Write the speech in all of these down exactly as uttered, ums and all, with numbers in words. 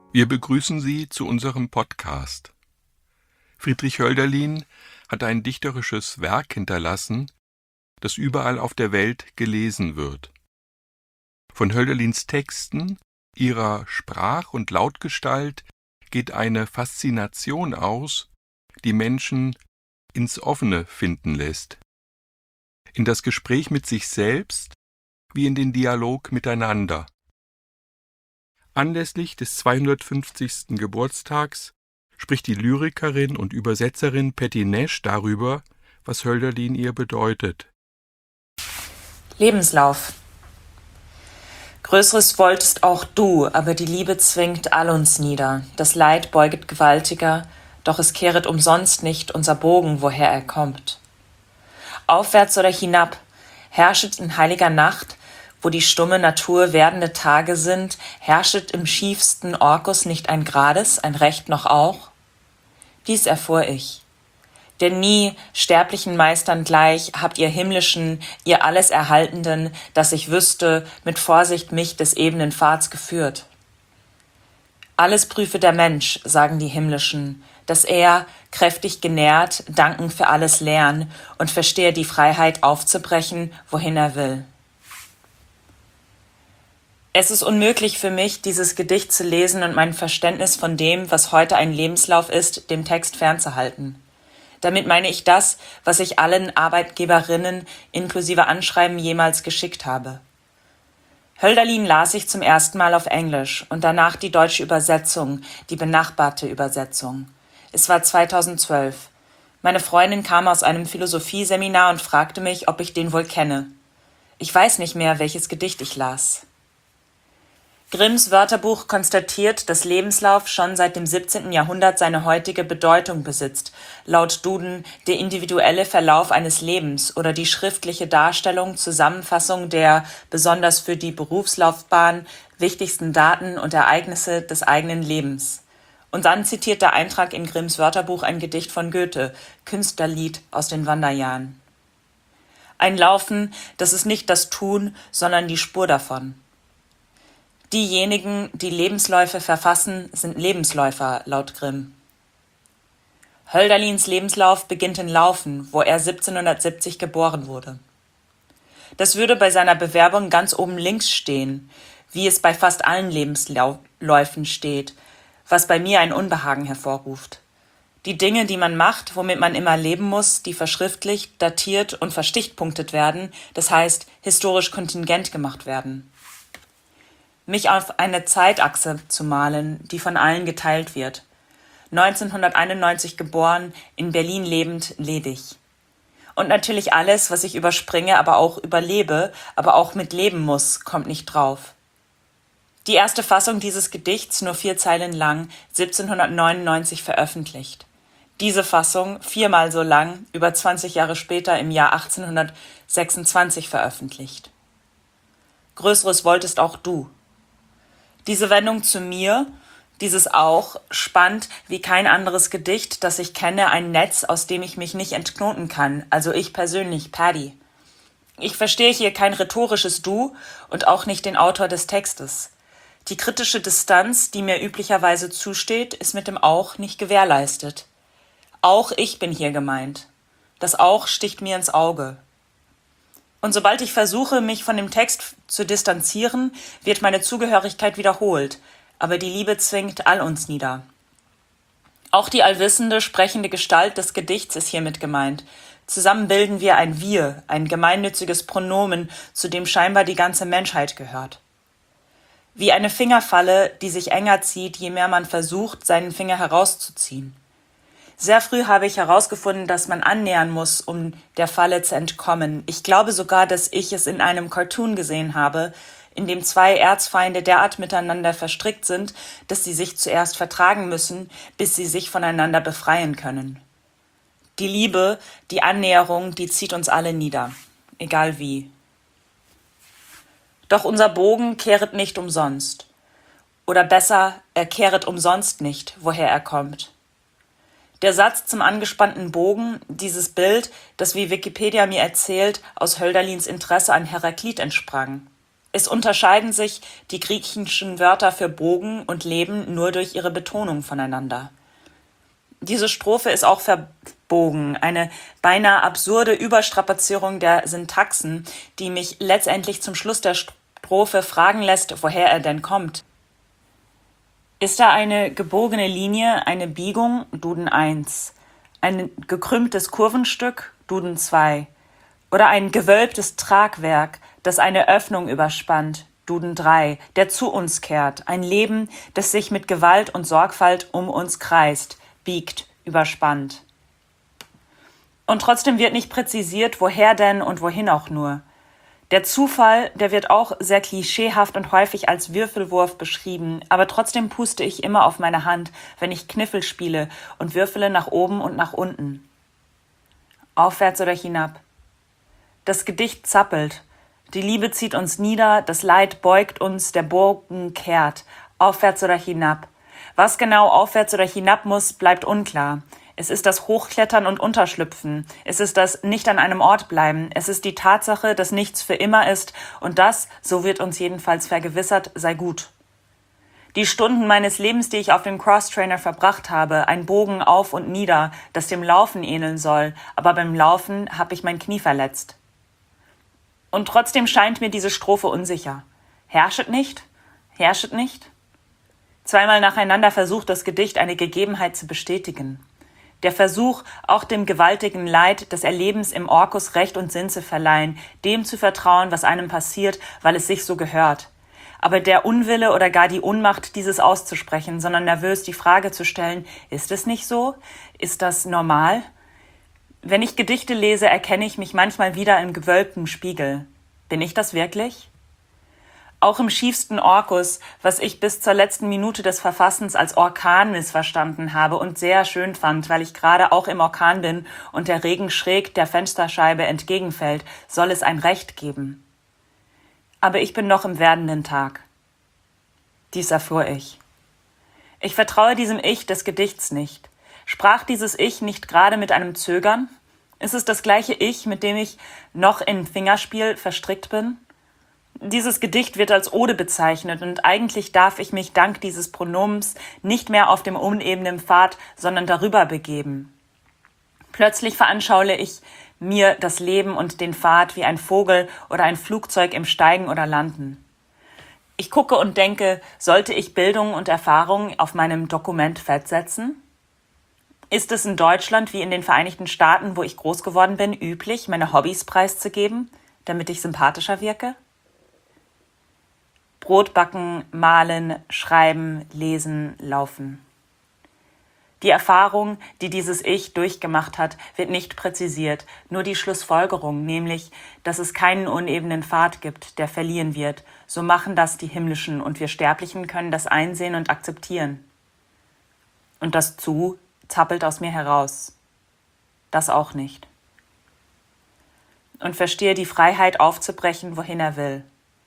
Wir begrüßen Sie zu unserem Podcast. Friedrich Hölderlin hat ein dichterisches Werk hinterlassen, das überall auf der Welt gelesen wird. Von Hölderlins Texten, ihrer Sprach- und Lautgestalt geht eine Faszination aus, die Menschen ins Offene finden lässt, in das Gespräch mit sich selbst wie in den Dialog miteinander. Anlässlich des zweihundertfünfzigsten Geburtstags spricht die Lyrikerin und Übersetzerin Patty Nash darüber, was Hölderlin ihr bedeutet. Lebenslauf. Größeres wolltest auch du, aber die Liebe zwingt all uns nieder. Das Leid beuget gewaltiger, doch es kehret umsonst nicht unser Bogen, woher er kommt. Aufwärts oder hinab, herrschet in heiliger Nacht, wo die stumme Natur werdende Tage sind, herrschet im schiefsten Orkus nicht ein Grades, ein Recht noch auch? Dies erfuhr ich. Denn nie, sterblichen Meistern gleich, habt ihr himmlischen, ihr alles Erhaltenden, dass ich wüsste, mit Vorsicht mich des ebenen Pfads geführt. Alles prüfe der Mensch, sagen die Himmlischen, dass er, kräftig genährt, danken für alles lernen und verstehe die Freiheit aufzubrechen, wohin er will. Es ist unmöglich für mich, dieses Gedicht zu lesen und mein Verständnis von dem, was heute ein Lebenslauf ist, dem Text fernzuhalten. Damit meine ich das, was ich allen Arbeitgeberinnen inklusive Anschreiben jemals geschickt habe. Hölderlin las ich zum ersten Mal auf Englisch und danach die deutsche Übersetzung, die benachbarte Übersetzung. Es war zweitausendzwölf. Meine Freundin kam aus einem Philosophieseminar und fragte mich, ob ich den wohl kenne. Ich weiß nicht mehr, welches Gedicht ich las. Grimms Wörterbuch konstatiert, dass Lebenslauf schon seit dem siebzehnten Jahrhundert seine heutige Bedeutung besitzt, laut Duden der individuelle Verlauf eines Lebens oder die schriftliche Darstellung, Zusammenfassung der, besonders für die Berufslaufbahn, wichtigsten Daten und Ereignisse des eigenen Lebens. Und dann zitiert der Eintrag in Grimms Wörterbuch ein Gedicht von Goethe, Künstlerlied aus den Wanderjahren. Ein Laufen, das ist nicht das Tun, sondern die Spur davon. Diejenigen, die Lebensläufe verfassen, sind Lebensläufer, laut Grimm. Hölderlins Lebenslauf beginnt in Laufen, wo er siebzehnhundertsiebzig geboren wurde. Das würde bei seiner Bewerbung ganz oben links stehen, wie es bei fast allen Lebensläufen steht, was bei mir ein Unbehagen hervorruft. Die Dinge, die man macht, womit man immer leben muss, die verschriftlicht, datiert und verstichpunktet werden, das heißt historisch kontingent gemacht werden. Mich auf eine Zeitachse zu malen, die von allen geteilt wird. neunzehnhunderteinundneunzig geboren, in Berlin lebend, ledig. Und natürlich alles, was ich überspringe, aber auch überlebe, aber auch mit leben muss, kommt nicht drauf. Die erste Fassung dieses Gedichts, nur vier Zeilen lang, siebzehnhundertneunundneunzig veröffentlicht. Diese Fassung, viermal so lang, über zwanzig Jahre später im Jahr achtzehnhundertsechsundzwanzig veröffentlicht. Größeres wolltest auch du. Diese Wendung zu mir, dieses auch, spannt wie kein anderes Gedicht, das ich kenne, ein Netz, aus dem ich mich nicht entknoten kann, also ich persönlich, Patty. Ich verstehe hier kein rhetorisches Du und auch nicht den Autor des Textes. Die kritische Distanz, die mir üblicherweise zusteht, ist mit dem Auch nicht gewährleistet. Auch ich bin hier gemeint. Das Auch sticht mir ins Auge. Und sobald ich versuche, mich von dem Text zu distanzieren, wird meine Zugehörigkeit wiederholt, aber die Liebe zwingt all uns nieder. Auch die allwissende, sprechende Gestalt des Gedichts ist hiermit gemeint. Zusammen bilden wir ein Wir, ein gemeinnütziges Pronomen, zu dem scheinbar die ganze Menschheit gehört. Wie eine Fingerfalle, die sich enger zieht, je mehr man versucht, seinen Finger herauszuziehen. Sehr früh habe ich herausgefunden, dass man annähern muss, um der Falle zu entkommen. Ich glaube sogar, dass ich es in einem Cartoon gesehen habe, in dem zwei Erzfeinde derart miteinander verstrickt sind, dass sie sich zuerst vertragen müssen, bis sie sich voneinander befreien können. Die Liebe, die Annäherung, die zieht uns alle nieder, egal wie. Doch unser Bogen kehret nicht umsonst. Oder besser, er kehret umsonst nicht, woher er kommt. Der Satz zum angespannten Bogen, dieses Bild, das wie Wikipedia mir erzählt, aus Hölderlins Interesse an Heraklit entsprang. Es unterscheiden sich die griechischen Wörter für Bogen und Leben nur durch ihre Betonung voneinander. Diese Strophe ist auch verbogen, eine beinahe absurde Überstrapazierung der Syntaxen, die mich letztendlich zum Schluss der Strophe fragen lässt, woher er denn kommt. Ist da eine gebogene Linie, eine Biegung, Duden eins, ein gekrümmtes Kurvenstück, Duden zwei, oder ein gewölbtes Tragwerk, das eine Öffnung überspannt, Duden drei, der zu uns kehrt, ein Leben, das sich mit Gewalt und Sorgfalt um uns kreist, biegt, überspannt. Und trotzdem wird nicht präzisiert, woher denn und wohin auch nur. Der Zufall, der wird auch sehr klischeehaft und häufig als Würfelwurf beschrieben, aber trotzdem puste ich immer auf meine Hand, wenn ich Kniffel spiele und würfele nach oben und nach unten. Aufwärts oder hinab. Das Gedicht zappelt. Die Liebe zieht uns nieder, das Leid beugt uns, der Bogen kehrt. Aufwärts oder hinab. Was genau aufwärts oder hinab muss, bleibt unklar. Es ist das Hochklettern und Unterschlüpfen. Es ist das Nicht an einem Ort bleiben. Es ist die Tatsache, dass nichts für immer ist und das, so wird uns jedenfalls vergewissert, sei gut. Die Stunden meines Lebens, die ich auf dem Crosstrainer verbracht habe, ein Bogen auf und nieder, das dem Laufen ähneln soll, aber beim Laufen habe ich mein Knie verletzt. Und trotzdem scheint mir diese Strophe unsicher. Herrschet nicht? Herrschet nicht? Zweimal nacheinander versucht das Gedicht, eine Gegebenheit zu bestätigen. Der Versuch, auch dem gewaltigen Leid des Erlebens im Orkus Recht und Sinn zu verleihen, dem zu vertrauen, was einem passiert, weil es sich so gehört. Aber der Unwille oder gar die Unmacht, dieses auszusprechen, sondern nervös die Frage zu stellen, ist es nicht so? Ist das normal? Wenn ich Gedichte lese, erkenne ich mich manchmal wieder im gewölbten Spiegel. Bin ich das wirklich? Auch im schiefsten Orkus, was ich bis zur letzten Minute des Verfassens als Orkan missverstanden habe und sehr schön fand, weil ich gerade auch im Orkan bin und der Regen schräg der Fensterscheibe entgegenfällt, soll es ein Recht geben. Aber ich bin noch im werdenden Tag. Dies erfuhr ich. Ich vertraue diesem Ich des Gedichts nicht. Sprach dieses Ich nicht gerade mit einem Zögern? Ist es das gleiche Ich, mit dem ich noch im Fingerspiel verstrickt bin? Dieses Gedicht wird als Ode bezeichnet und eigentlich darf ich mich dank dieses Pronomens nicht mehr auf dem unebenen Pfad, sondern darüber begeben. Plötzlich veranschauliche ich mir das Leben und den Pfad wie ein Vogel oder ein Flugzeug im Steigen oder Landen. Ich gucke und denke, sollte ich Bildung und Erfahrung auf meinem Dokument festsetzen? Ist es in Deutschland wie in den Vereinigten Staaten, wo ich groß geworden bin, üblich, meine Hobbys preiszugeben, damit ich sympathischer wirke? Brot backen, malen, schreiben, lesen, laufen. Die Erfahrung, die dieses Ich durchgemacht hat, wird nicht präzisiert, nur die Schlussfolgerung, nämlich, dass es keinen unebenen Pfad gibt, der verliehen wird. So machen das die Himmlischen und wir Sterblichen können das einsehen und akzeptieren. Und das Zu zappelt aus mir heraus. Das auch nicht. Und verstehe die Freiheit aufzubrechen, wohin er will.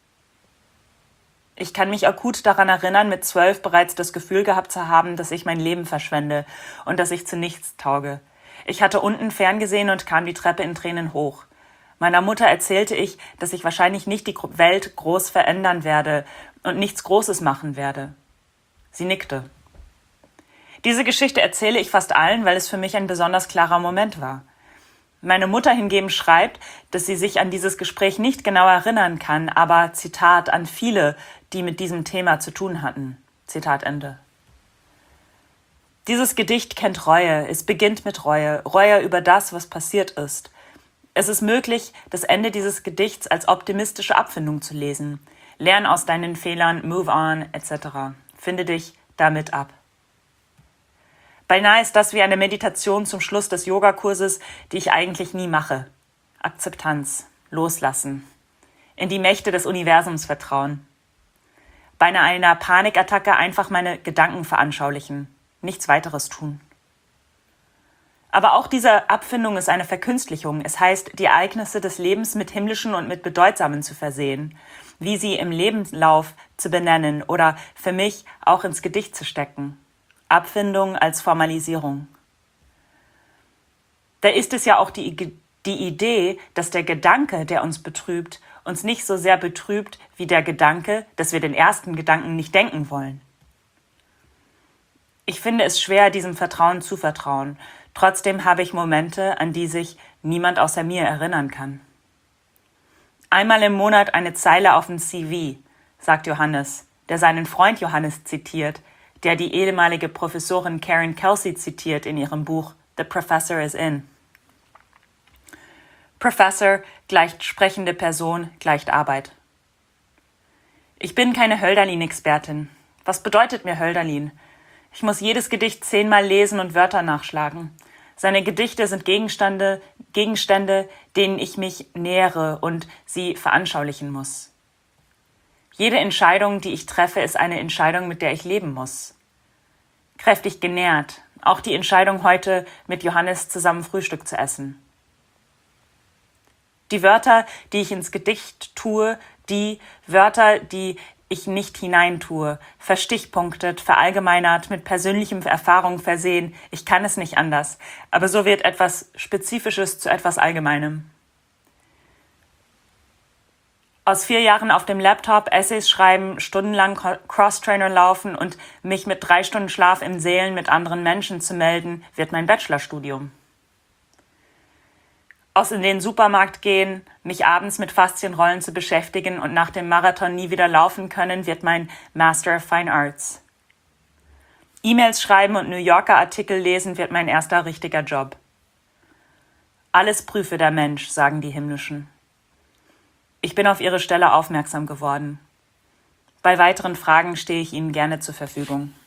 Ich kann mich akut daran erinnern, mit zwölf bereits das Gefühl gehabt zu haben, dass ich mein Leben verschwende und dass ich zu nichts tauge. Ich hatte unten ferngesehen und kam die Treppe in Tränen hoch. Meiner Mutter erzählte ich, dass ich wahrscheinlich nicht die Welt groß verändern werde und nichts Großes machen werde. Sie nickte. Diese Geschichte erzähle ich fast allen, weil es für mich ein besonders klarer Moment war. Meine Mutter hingegen schreibt, dass sie sich an dieses Gespräch nicht genau erinnern kann, aber, Zitat, an viele, die mit diesem Thema zu tun hatten. Zitat Ende. Dieses Gedicht kennt Reue, es beginnt mit Reue, Reue über das, was passiert ist. Es ist möglich, das Ende dieses Gedichts als optimistische Abfindung zu lesen. Lern aus deinen Fehlern, move on, et cetera. Finde dich damit ab. Beinahe ist das wie eine Meditation zum Schluss des Yogakurses, die ich eigentlich nie mache. Akzeptanz, loslassen, in die Mächte des Universums vertrauen. Beinahe einer Panikattacke einfach meine Gedanken veranschaulichen, nichts weiteres tun. Aber auch diese Abfindung ist eine Verkünstlichung. Es heißt, die Ereignisse des Lebens mit himmlischen und mit bedeutsamen zu versehen, wie sie im Lebenslauf zu benennen oder für mich auch ins Gedicht zu stecken. Abfindung als Formalisierung. Da ist es ja auch die Die Idee, dass der Gedanke, der uns betrübt, uns nicht so sehr betrübt wie der Gedanke, dass wir den ersten Gedanken nicht denken wollen. Ich finde es schwer, diesem Vertrauen zu vertrauen. Trotzdem habe ich Momente, an die sich niemand außer mir erinnern kann. Einmal im Monat eine Zeile auf dem C V, sagt Johannes, der seinen Freund Johannes zitiert, der die ehemalige Professorin Karen Kelsey zitiert in ihrem Buch The Professor is In. Professor gleicht sprechende Person gleicht Arbeit. Ich bin keine Hölderlin-Expertin. Was bedeutet mir Hölderlin? Ich muss jedes Gedicht zehnmal lesen und Wörter nachschlagen. Seine Gedichte sind Gegenstände, Gegenstände, denen ich mich nähere und sie veranschaulichen muss. Jede Entscheidung, die ich treffe, ist eine Entscheidung, mit der ich leben muss. Kräftig genährt, auch die Entscheidung, heute mit Johannes zusammen Frühstück zu essen. Die Wörter, die ich ins Gedicht tue, die Wörter, die ich nicht hineintue, verstichpunktet, verallgemeinert, mit persönlichem Erfahrung versehen. Ich kann es nicht anders. Aber so wird etwas Spezifisches zu etwas Allgemeinem. Aus vier Jahren auf dem Laptop Essays schreiben, stundenlang Crosstrainer laufen und mich mit drei Stunden Schlaf im Seelen mit anderen Menschen zu melden, wird mein Bachelorstudium. Aus in den Supermarkt gehen, mich abends mit Faszienrollen zu beschäftigen und nach dem Marathon nie wieder laufen können, wird mein Master of Fine Arts. E-Mails schreiben und New Yorker Artikel lesen wird mein erster richtiger Job. Alles prüfe der Mensch, sagen die Himmlischen. Ich bin auf ihre Stelle aufmerksam geworden. Bei weiteren Fragen stehe ich Ihnen gerne zur Verfügung.